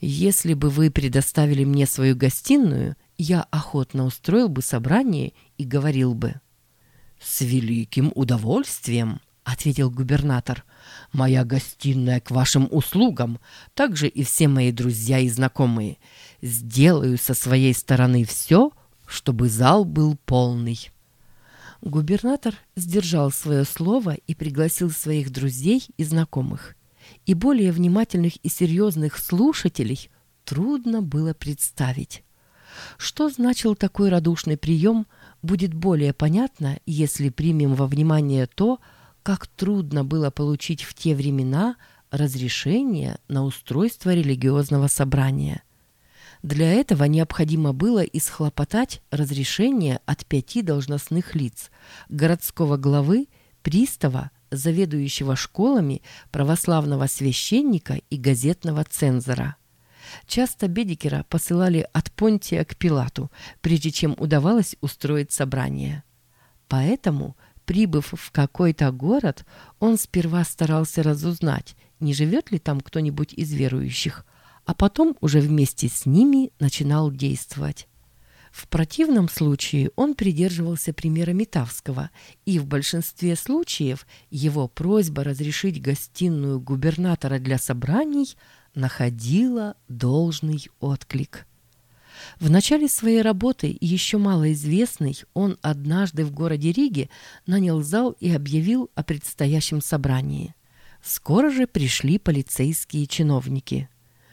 Если бы вы предоставили мне свою гостиную, я охотно устроил бы собрание и говорил бы». «С великим удовольствием», — ответил губернатор. «Моя гостиная к вашим услугам, также и все мои друзья и знакомые. Сделаю со своей стороны все, чтобы зал был полный». Губернатор сдержал свое слово и пригласил своих друзей и знакомых. И более внимательных и серьезных слушателей трудно было представить. Что значил такой радушный прием, будет более понятно, если примем во внимание то, как трудно было получить в те времена разрешение на устройство религиозного собрания. Для этого необходимо было исхлопотать разрешение от 5 должностных лиц: городского главы, пристава, заведующего школами, православного священника и газетного цензора. Часто Бедикера посылали от Понтия к Пилату, прежде чем удавалось устроить собрание. Поэтому, прибыв в какой-то город, он сперва старался разузнать, не живет ли там кто-нибудь из верующих, а потом уже вместе с ними начинал действовать. В противном случае он придерживался примера Митавского, и в большинстве случаев его просьба разрешить гостиную губернатора для собраний находила должный отклик. В начале своей работы, еще малоизвестный, он однажды в городе Риге нанял зал и объявил о предстоящем собрании. Скоро же пришли полицейские чиновники.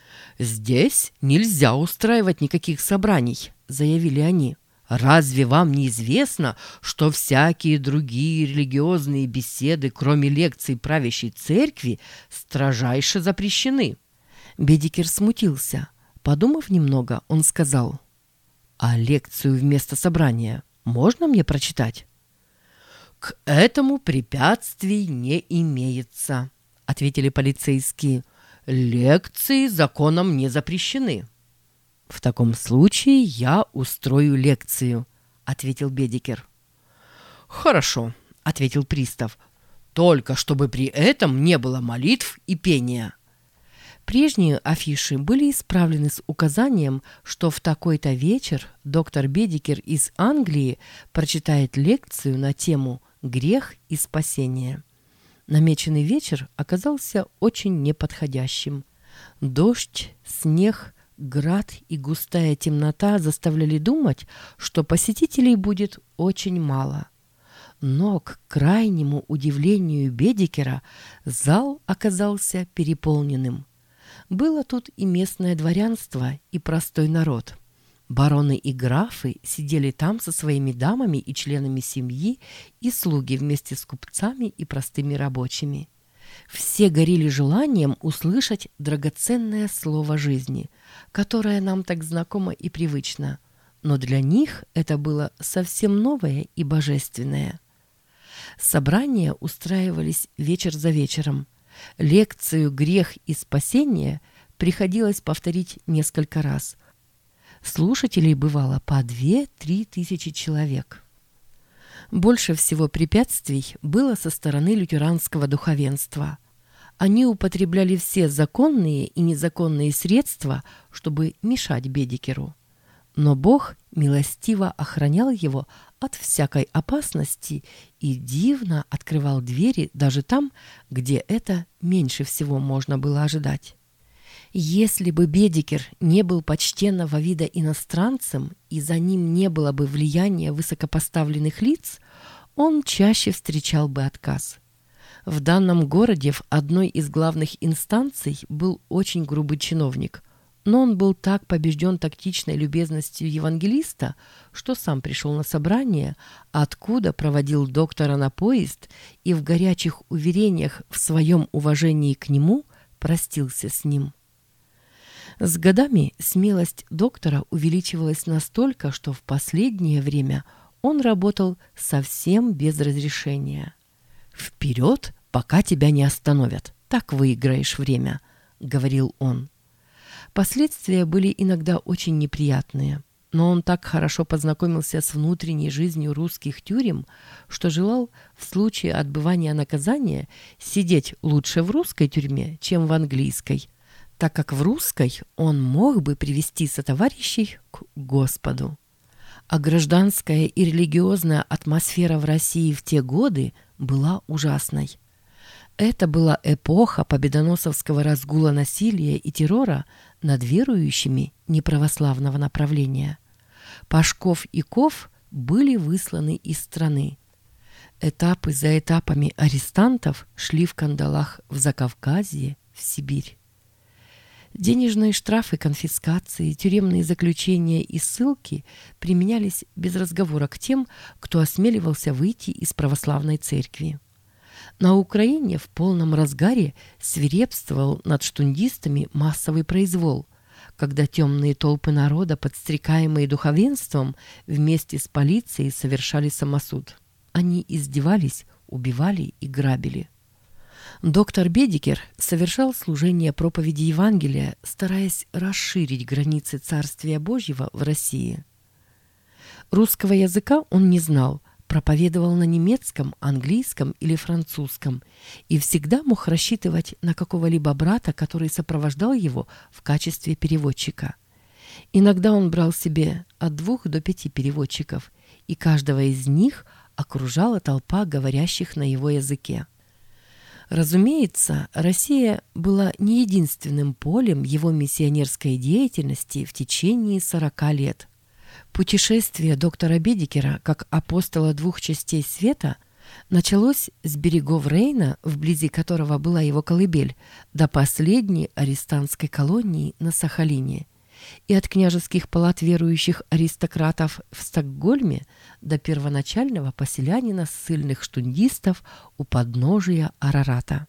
«Здесь нельзя устраивать никаких собраний», — заявили они. «Разве вам не известно, что всякие другие религиозные беседы, кроме лекций правящей церкви, строжайше запрещены?» Бедикер смутился. Подумав немного, он сказал: «А лекцию вместо собрания можно мне прочитать?» «К этому препятствий не имеется», — ответили полицейские. «Лекции законом не запрещены». «В таком случае я устрою лекцию», — ответил Бедикер. «Хорошо», — ответил пристав, — «только чтобы при этом не было молитв и пения». Прежние афиши были исправлены с указанием, что в такой-то вечер доктор Бедикер из Англии прочитает лекцию на тему «Грех и спасение». Намеченный вечер оказался очень неподходящим. Дождь, снег, град и густая темнота заставляли думать, что посетителей будет очень мало. Но, к крайнему удивлению Бедикера, зал оказался переполненным. Было тут и местное дворянство, и простой народ. Бароны и графы сидели там со своими дамами и членами семьи, и слуги вместе с купцами и простыми рабочими. Все горели желанием услышать драгоценное слово жизни, которое нам так знакомо и привычно, но для них это было совсем новое и божественное. Собрания устраивались вечер за вечером. Лекцию «Грех и спасение» приходилось повторить несколько раз. Слушателей бывало по 2-3 тысячи человек. Больше всего препятствий было со стороны лютеранского духовенства. Они употребляли все законные и незаконные средства, чтобы мешать Бедикеру. Но Бог милостиво охранял его от всякой опасности и дивно открывал двери даже там, где это меньше всего можно было ожидать. Если бы Бедикер не был почтенного вида иностранцем и за ним не было бы влияния высокопоставленных лиц, он чаще встречал бы отказ. В данном городе в одной из главных инстанций был очень грубый чиновник, но он был так побежден тактичной любезностью евангелиста, что сам пришел на собрание, откуда проводил доктора на поезд и в горячих уверениях в своем уважении к нему простился с ним. С годами смелость доктора увеличивалась настолько, что в последнее время он работал совсем без разрешения. «Вперед, пока тебя не остановят, так выиграешь время», — говорил он. Последствия были иногда очень неприятные, но он так хорошо познакомился с внутренней жизнью русских тюрем, что желал в случае отбывания наказания сидеть лучше в русской тюрьме, чем в английской. так как в русской он мог бы привести сотоварищей к Господу. А гражданская и религиозная атмосфера в России в те годы была ужасной. Это была эпоха победоносовского разгула насилия и террора над верующими неправославного направления. Пашков и Ков были высланы из страны. Этапы за этапами арестантов шли в кандалах в Закавказье, в Сибирь. Денежные штрафы, конфискации, тюремные заключения и ссылки применялись без разговора к тем, кто осмеливался выйти из православной церкви. На Украине в полном разгаре свирепствовал над штундистами массовый произвол, когда темные толпы народа, подстрекаемые духовенством, вместе с полицией совершали самосуд. Они издевались, убивали и грабили. Доктор Бедикер совершал служение проповеди Евангелия, стараясь расширить границы Царствия Божьего в России. Русского языка он не знал, проповедовал на немецком, английском или французском и всегда мог рассчитывать на какого-либо брата, который сопровождал его в качестве переводчика. Иногда он брал себе от 2 до 5 переводчиков, и каждого из них окружала толпа говорящих на его языке. Разумеется, Россия была не единственным полем его миссионерской деятельности в течение 40 лет. Путешествие доктора Бедикера как апостола 2 частей света началось с берегов Рейна, вблизи которого была его колыбель, до последней арестантской колонии на Сахалине, и от княжеских палат верующих аристократов в Стокгольме до первоначального поселянина ссыльных штундистов у подножия Арарата.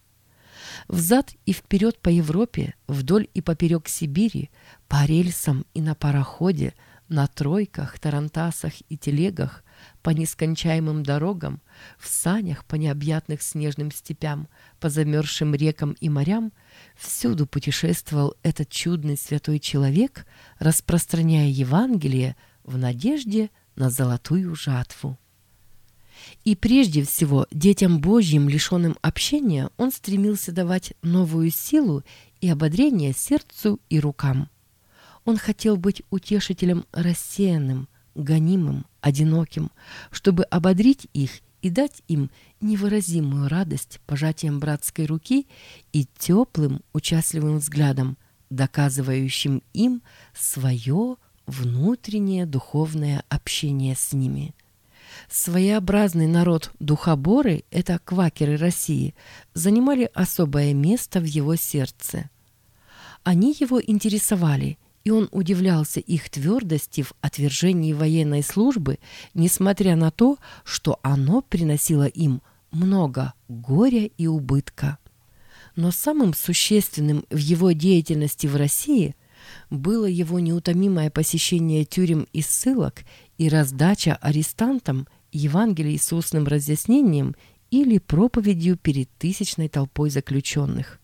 Взад и вперед по Европе, вдоль и поперек Сибири, по рельсам и на пароходе, на тройках, тарантасах и телегах, по нескончаемым дорогам, в санях по необъятных снежным степям, по замерзшим рекам и морям, всюду путешествовал этот чудный святой человек, распространяя Евангелие в надежде на золотую жатву. И прежде всего детям Божьим, лишенным общения, он стремился давать новую силу и ободрение сердцу и рукам. Он хотел быть утешителем рассеянным, гонимым, одиноким, чтобы ободрить их и дать им невыразимую радость пожатием братской руки и теплым, участливым взглядом, доказывающим им свое внутреннее духовное общение с ними. Своеобразный народ духоборы, это квакеры России, занимали особое место в его сердце. Они его интересовали, и он удивлялся их твердости в отвержении военной службы, несмотря на то, что оно приносило им много горя и убытка. Но самым существенным в его деятельности в России было его неутомимое посещение тюрем и ссылок и раздача арестантам Евангелий с устным разъяснением или проповедью перед тысячной толпой заключенных.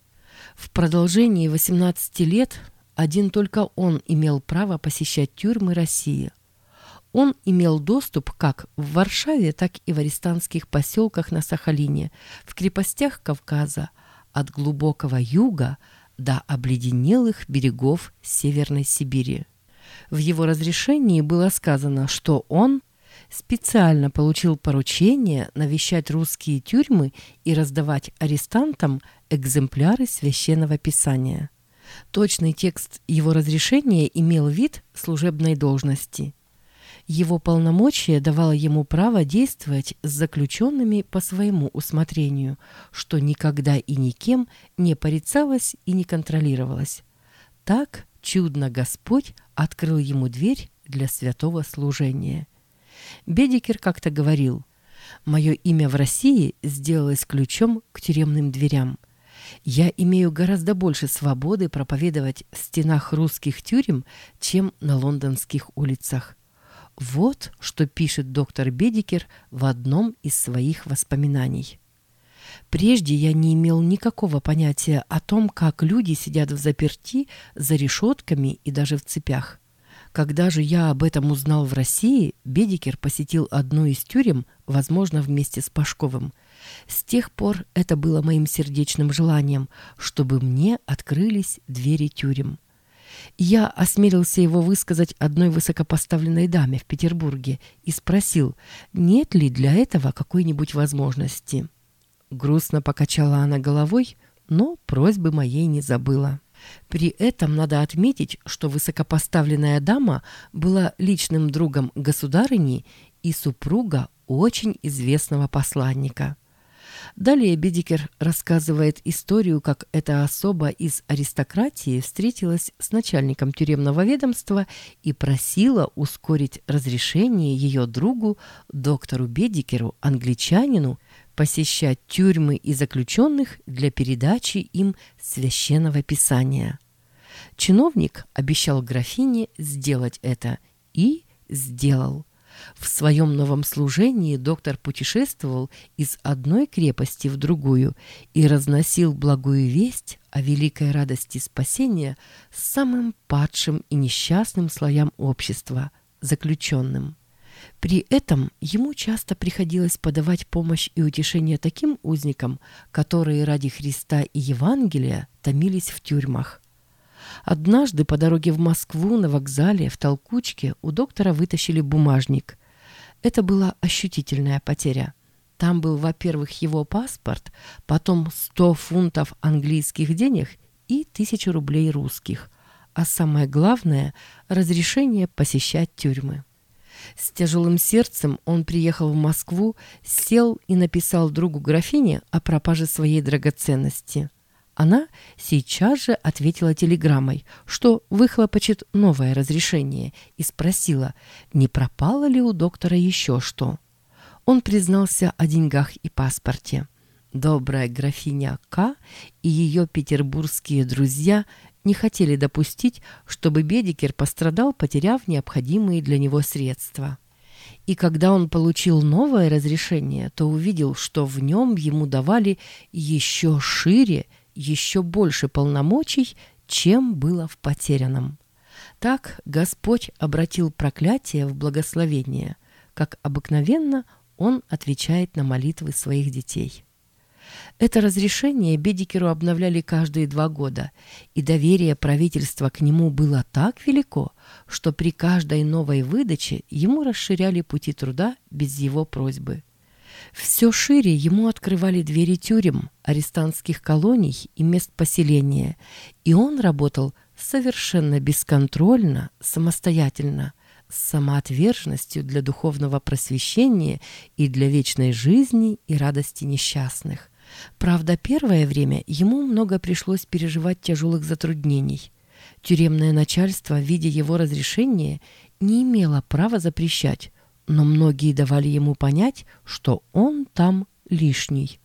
В продолжении 18 лет один только он имел право посещать тюрьмы России. Он имел доступ как в Варшаве, так и в арестантских поселках на Сахалине, в крепостях Кавказа, от глубокого юга до обледенелых берегов Северной Сибири. В его разрешении было сказано, что он специально получил поручение навещать русские тюрьмы и раздавать арестантам экземпляры Священного Писания. Точный текст его разрешения имел вид служебной должности. Его полномочия давало ему право действовать с заключенными по своему усмотрению, что никогда и никем не порицалось и не контролировалось. Так чудно Господь открыл ему дверь для святого служения. Бедикер как-то говорил: «Мое имя в России сделалось ключом к тюремным дверям. Я имею гораздо больше свободы проповедовать в стенах русских тюрем, чем на лондонских улицах». Вот что пишет доктор Бедикер в одном из своих воспоминаний. «Прежде я не имел никакого понятия о том, как люди сидят взаперти, за решетками и даже в цепях. Когда же я об этом узнал в России, Бедикер посетил одну из тюрем, возможно, вместе с Пашковым. С тех пор это было моим сердечным желанием, чтобы мне открылись двери тюрем. Я осмелился его высказать одной высокопоставленной даме в Петербурге и спросил, нет ли для этого какой-нибудь возможности. Грустно покачала она головой, но просьбы моей не забыла. При этом надо отметить, что высокопоставленная дама была личным другом государыни и супруга очень известного посланника. Далее Бедикер рассказывает историю, как эта особа из аристократии встретилась с начальником тюремного ведомства и просила ускорить разрешение ее другу, доктору Бедикеру, англичанину, посещать тюрьмы и заключенных для передачи им священного писания. Чиновник обещал графине сделать это и сделал. В своем новом служении доктор путешествовал из одной крепости в другую и разносил благую весть о великой радости спасения самым падшим и несчастным слоям общества, заключенным. При этом ему часто приходилось подавать помощь и утешение таким узникам, которые ради Христа и Евангелия томились в тюрьмах. Однажды по дороге в Москву на вокзале в толкучке у доктора вытащили бумажник. Это была ощутительная потеря. Там был, во-первых, его паспорт, потом 100 фунтов английских денег и 1000 рублей русских, а самое главное – разрешение посещать тюрьмы. С тяжелым сердцем он приехал в Москву, сел и написал другу графине о пропаже своей драгоценности. Она сейчас же ответила телеграммой, что выхлопочет новое разрешение, и спросила, не пропало ли у доктора еще что. Он признался о деньгах и паспорте. Добрая графиня К. и ее петербургские друзья не хотели допустить, чтобы Бедикер пострадал, потеряв необходимые для него средства. И когда он получил новое разрешение, то увидел, что в нем ему давали еще шире, еще больше полномочий, чем было в потерянном. Так Господь обратил проклятие в благословение, как обыкновенно Он отвечает на молитвы своих детей. Это разрешение Бедикеру обновляли каждые 2 года, и доверие правительства к нему было так велико, что при каждой новой выдаче ему расширяли пути труда без его просьбы. Все шире ему открывали двери тюрем, арестантских колоний и мест поселения, и он работал совершенно бесконтрольно, самостоятельно, с самоотверженностью для духовного просвещения и для вечной жизни и радости несчастных. Правда, первое время ему много пришлось переживать тяжелых затруднений. Тюремное начальство, видя его разрешение, не имело права запрещать, но многие давали ему понять, что он там лишний.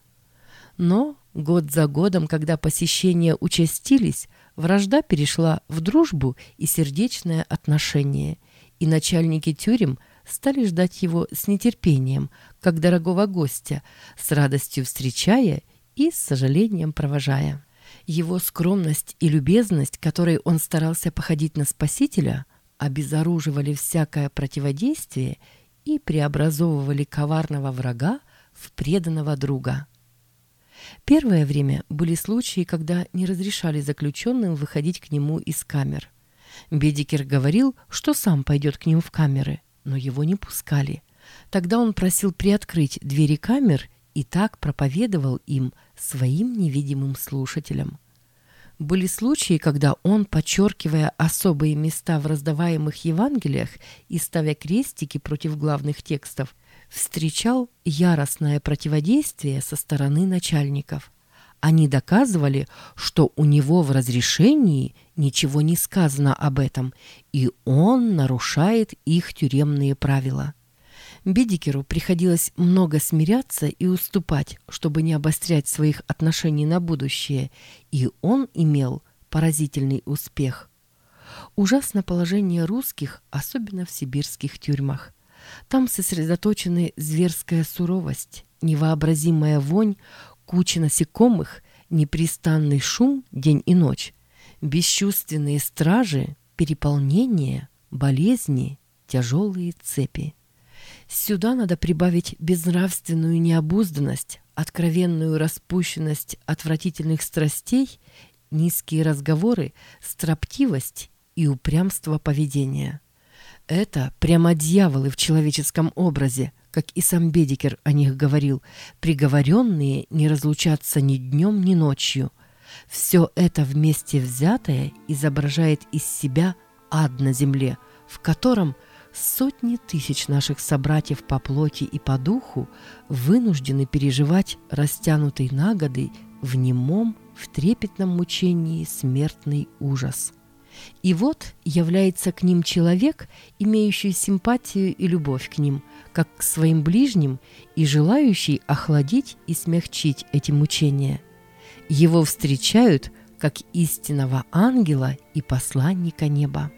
Но год за годом, когда посещения участились, вражда перешла в дружбу и сердечное отношение, и начальники тюрем стали ждать его с нетерпением, как дорогого гостя, с радостью встречая и с сожалением провожая. Его скромность и любезность, которой он старался походить на Спасителя, обезоруживали всякое противодействие и преобразовывали коварного врага в преданного друга. Первое время были случаи, когда не разрешали заключенным выходить к нему из камер. Бедикер говорил, что сам пойдет к ним в камеры, но его не пускали. Тогда он просил приоткрыть двери камер и так проповедовал им, своим невидимым слушателям. Были случаи, когда он, подчеркивая особые места в раздаваемых Евангелиях и ставя крестики против главных текстов, встречал яростное противодействие со стороны начальников. Они доказывали, что у него в разрешении ничего не сказано об этом, и он нарушает их тюремные правила. Бедикеру приходилось много смиряться и уступать, чтобы не обострять своих отношений на будущее, и он имел поразительный успех. Ужасно положение русских, особенно в сибирских тюрьмах. Там сосредоточены зверская суровость, невообразимая вонь, куча насекомых, непрестанный шум день и ночь, бесчувственные стражи, переполнение, болезни, тяжелые цепи. Сюда надо прибавить безнравственную необузданность, откровенную распущенность отвратительных страстей, низкие разговоры, строптивость и упрямство поведения. Это прямо дьяволы в человеческом образе, как и сам Бедикер о них говорил, приговоренные не разлучаться ни днем, ни ночью. Все это вместе взятое изображает из себя ад на земле, в котором сотни тысяч наших собратьев по плоти и по духу вынуждены переживать растянутый на годы в немом, в трепетном мучении смертный ужас. И вот является к ним человек, имеющий симпатию и любовь к ним, как к своим ближним, и желающий охладить и смягчить эти мучения. Его встречают как истинного ангела и посланника неба.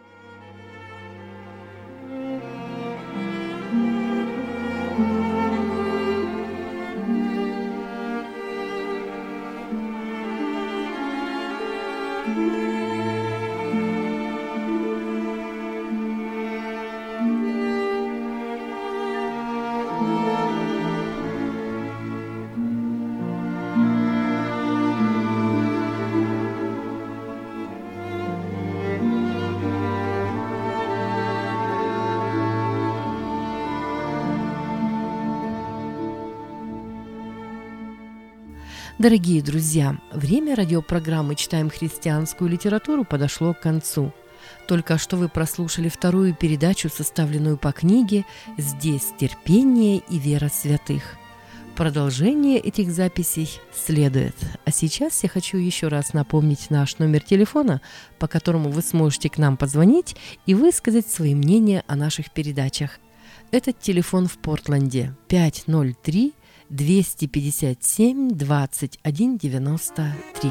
Дорогие друзья, время радиопрограммы «Читаем христианскую литературу» подошло к концу. Только что вы прослушали вторую передачу, составленную по книге «Здесь терпение и вера святых». Продолжение этих записей следует. А сейчас я хочу еще раз напомнить наш номер телефона, по которому вы сможете к нам позвонить и высказать свои мнения о наших передачах. Этот телефон в Портленде 503-257-2193.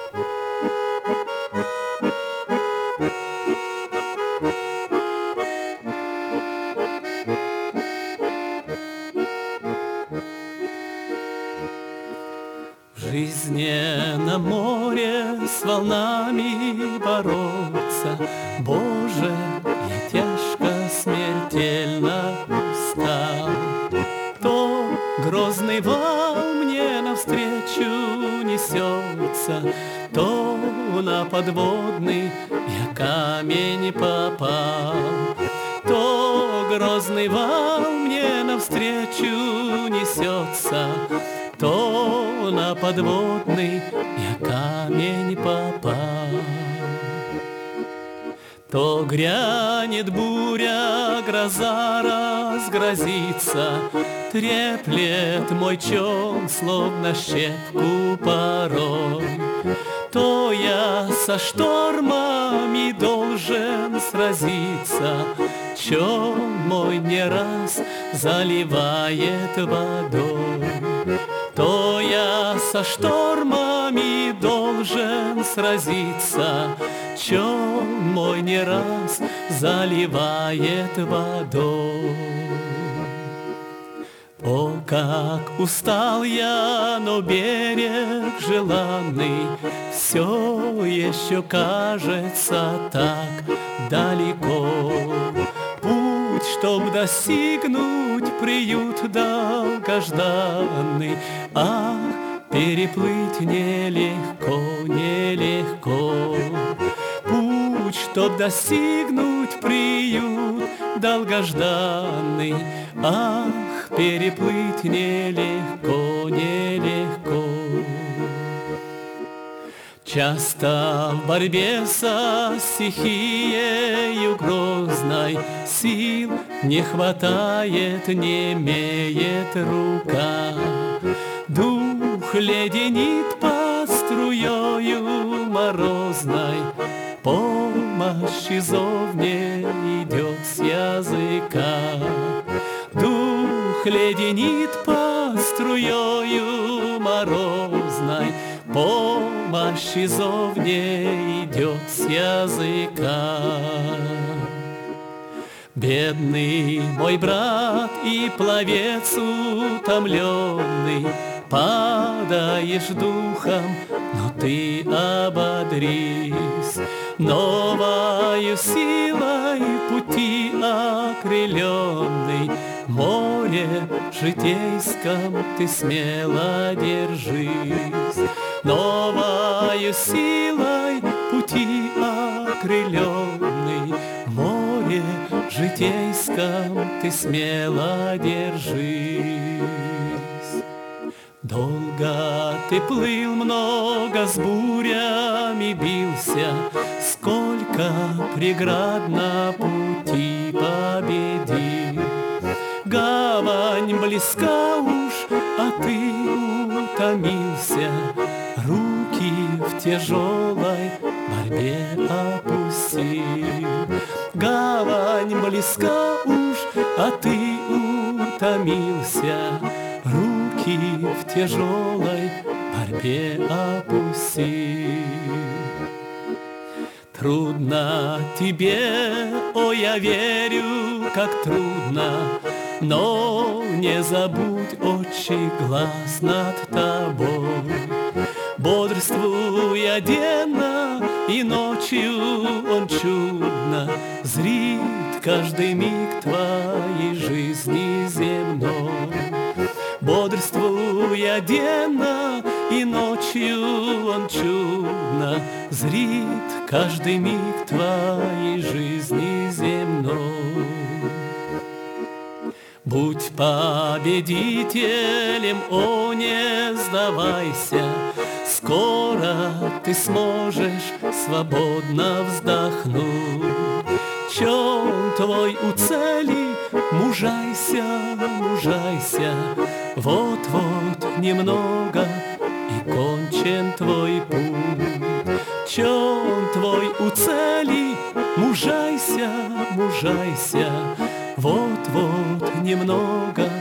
Жизнь не на море с волнами бороться. Боже, я тяжко, смертельно устал. То грозный вал мне навстречу несется, то на подводный я камень попал. То грозный вал мне навстречу несется, то на подводный я камень попал. То грянет буря, гроза разгрозится, треплет мой чон, словно щепку порой. То я со штормами должен сразиться, чон мой не раз заливает водой. То я со штормами должен сразиться, чон мой не раз заливает водой. О, как устал я, но берег желанный все еще кажется так далеко. Путь, чтоб достигнуть приют долгожданный, ах, переплыть нелегко, нелегко. Путь, чтоб достигнуть приют долгожданный, ах, переплыть нелегко, нелегко. Часто в борьбе со стихией грозной сил не хватает, не имеет рука. Дух леденит под струёю морозной, помощи зов не идет с языка. Дух леденит под струёю морозной, помощи зов не идет с языка. Бедный мой брат и пловец утомленный, падаешь духом, но ты ободрись. Новою силой пути окрыленный, в море житейском ты смело держись. Новою силой пути окрыленный, в море житейском ты смело держись. Долго ты плыл, много с бурями бился, сколько преград на пути победил. Гавань близка уж, а ты утомился, руки в тяжелой борьбе опустил. Гавань близка уж, а ты утомился, руки в тяжелой борьбе опустил. Трудно тебе, о, я верю, как трудно, но не забудь, отчий глаз над тобой. Бодрствуя денно и ночью он чудно зрит каждый миг твоей жизни земной. Бодрствуя денно и ночью он чудно зрит каждый миг твоей жизни земной. Будь победителем, о, не сдавайся, скоро ты сможешь свободно вздохнуть. Чем твой у цели, мужайся, мужайся, вот-вот немного и кончен твой путь. Чем твой у цели, мужайся, мужайся, вот-вот немного